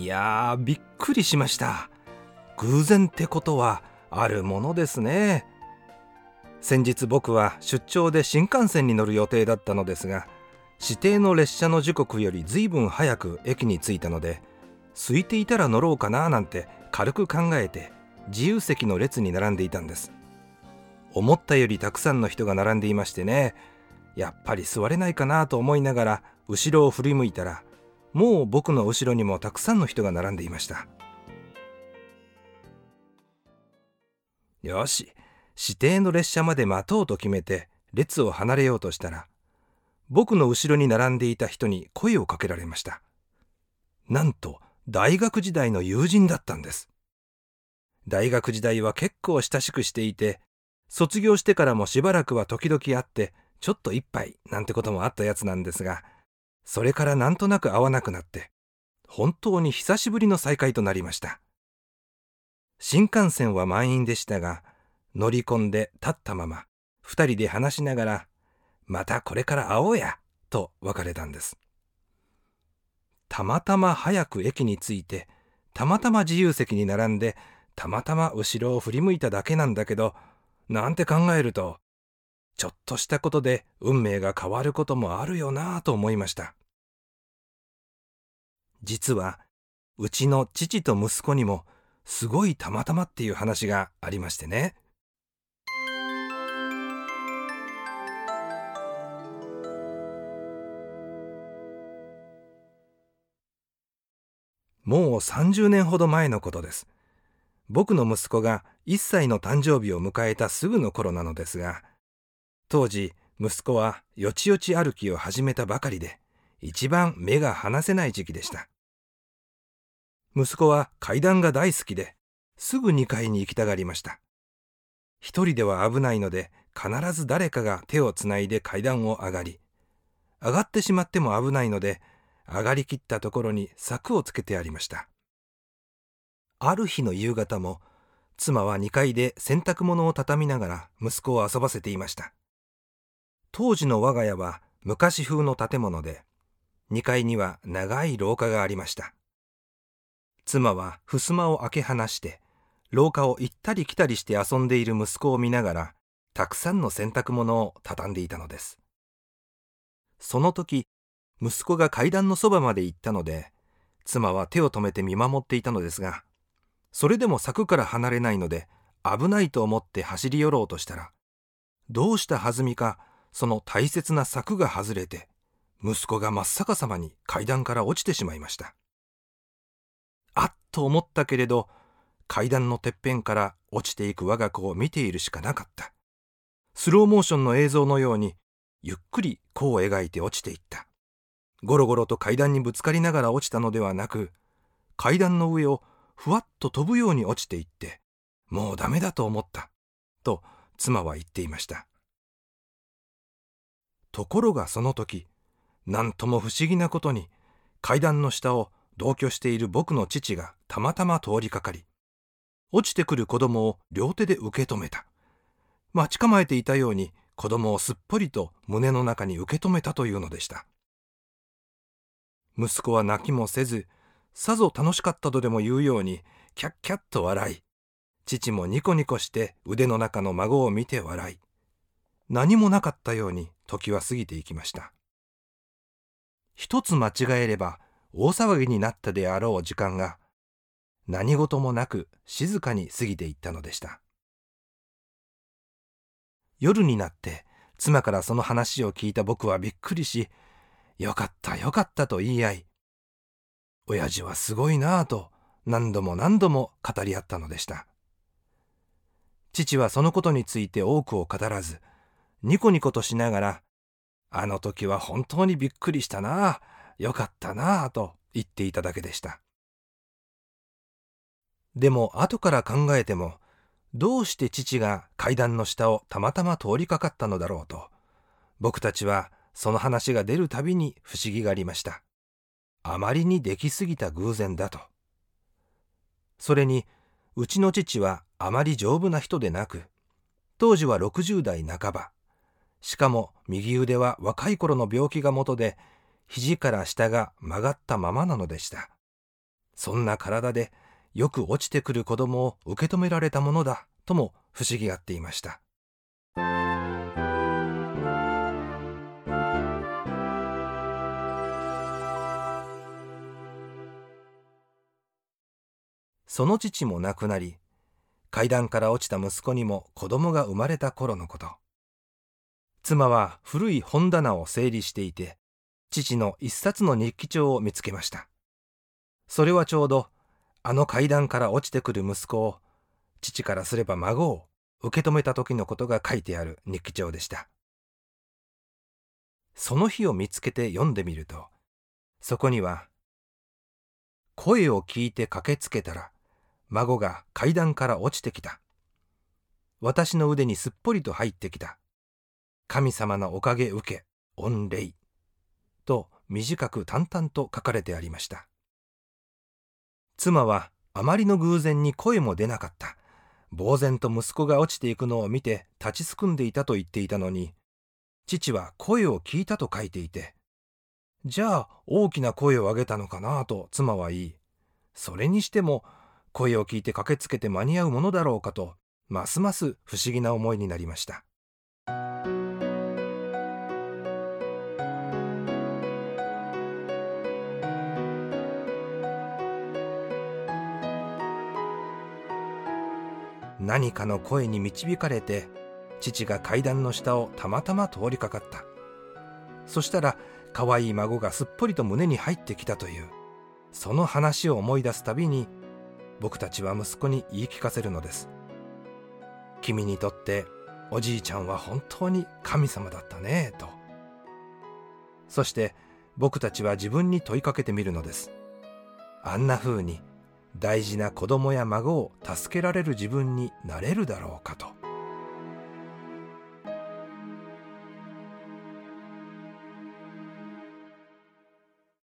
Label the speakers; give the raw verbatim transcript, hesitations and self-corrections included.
Speaker 1: いやー、びっくりしました。偶然ってことはあるものですね。先日僕は出張で新幹線に乗る予定だったのですが、指定の列車の時刻よりずいぶん早く駅に着いたので、空いていたら乗ろうかななんて軽く考えて自由席の列に並んでいたんです。思ったよりたくさんの人が並んでいましてね、やっぱり座れないかなと思いながら後ろを振り向いたら、もう僕の後ろにもたくさんの人が並んでいました。よし、指定の列車まで待とうと決めて列を離れようとしたら、僕の後ろに並んでいた人に声をかけられました。なんと大学時代の友人だったんです。大学時代は結構親しくしていて、卒業してからもしばらくは時々会ってちょっと一杯なんてこともあったやつなんですが、それからなんとなく会わなくなって、本当に久しぶりの再会となりました。新幹線は満員でしたが、乗り込んで立ったまま二人で話しながら、またこれから会おうやと別れたんです。たまたま早く駅に着いて、たまたま自由席に並んで、たまたま後ろを振り向いただけなんだけど、なんて考えると、ちょっとしたことで運命が変わることもあるよなぁと思いました。実はうちの父と息子にもすごいたまたまっていう話がありましてね。もうさんじゅうねんほど前のことです。僕の息子がいっさいの誕生日を迎えたすぐの頃なのですが、当時息子はよちよち歩きを始めたばかりで、一番目が離せない時期でした。息子は階段が大好きで、すぐにかいに行きたがりました。一人では危ないので、必ず誰かが手をつないで階段を上がり、上がってしまっても危ないので、上がりきったところに柵をつけてありました。ある日の夕方も、妻はにかいで洗濯物を畳みながら息子を遊ばせていました。当時の我が家は昔風の建物で、にかいには長い廊下がありました。妻は襖を開け放して、廊下を行ったり来たりして遊んでいる息子を見ながら、たくさんの洗濯物を畳んでいたのです。その時、息子が階段のそばまで行ったので、妻は手を止めて見守っていたのですが、それでも柵から離れないので、危ないと思って走り寄ろうとしたら、どうしたはずみか、その大切な柵が外れて、息子が真っ逆さまに階段から落ちてしまいました。あっと思ったけれど、階段のてっぺんから落ちていく我が子を見ているしかなかった。スローモーションの映像のように、ゆっくり弧を描いて落ちていった。ゴロゴロと階段にぶつかりながら落ちたのではなく、階段の上をふわっと飛ぶように落ちていって、もうダメだと思った、と妻は言っていました。ところがその時、なんとも不思議なことに、階段の下を同居している僕の父がたまたま通りかかり、落ちてくる子供を両手で受け止めた。待ち構えていたように子供をすっぽりと胸の中に受け止めたというのでした。息子は泣きもせず、さぞ楽しかったとでも言うようにキャッキャッと笑い、父もニコニコして腕の中の孫を見て笑い、何もなかったように時は過ぎていきました。一つ間違えれば大騒ぎになったであろう時間が、何事もなく静かに過ぎていったのでした。夜になって妻からその話を聞いた僕はびっくりし、よかったよかったと言い合い、親父はすごいなぁと何度も何度も語り合ったのでした。父はそのことについて多くを語らず、ニコニコとしながら、あの時は本当にびっくりしたなぁ、よかったなぁと言っていただけでした。でも後から考えても、どうして父が階段の下をたまたま通りかかったのだろうと、僕たちはその話が出るたびに不思議がありました。あまりにできすぎた偶然だと。それに、うちの父はあまり丈夫な人でなく、当時はろくじゅうだいなかば、しかも右腕は若い頃の病気がもとで、肘から下が曲がったままなのでした。 そんな体でよく落ちてくる子供を受け止められたものだとも不思議がっていました。その父も亡くなり、階段から落ちた息子にも子供が生まれた頃のこと。妻は古い本棚を整理していて、父の一冊の日記帳を見つけました。それはちょうどあの階段から落ちてくる息子を、父からすれば孫を受け止めた時のことが書いてある日記帳でした。その日を見つけて読んでみると、そこには、声を聞いて駆けつけたら、孫が階段から落ちてきた。私の腕にすっぽりと入ってきた。神様のおかげ受け、御礼。と短く淡々と書かれてありました。妻はあまりの偶然に声も出なかった。呆然と息子が落ちていくのを見て立ちすくんでいたと言っていたのに、父は声を聞いたと書いていて、じゃあ大きな声を上げたのかなと妻は言い、それにしても声を聞いて駆けつけて間に合うものだろうかと、ますます不思議な思いになりました。何かの声に導かれて、父が階段の下をたまたま通りかかった。そしたら可愛い孫がすっぽりと胸に入ってきたという、その話を思い出すたびに、僕たちは息子に言い聞かせるのです。君にとっておじいちゃんは本当に神様だったねと。そして僕たちは自分に問いかけてみるのです。あんな風に大事な子供や孫を助けられる自分になれるだろうかと。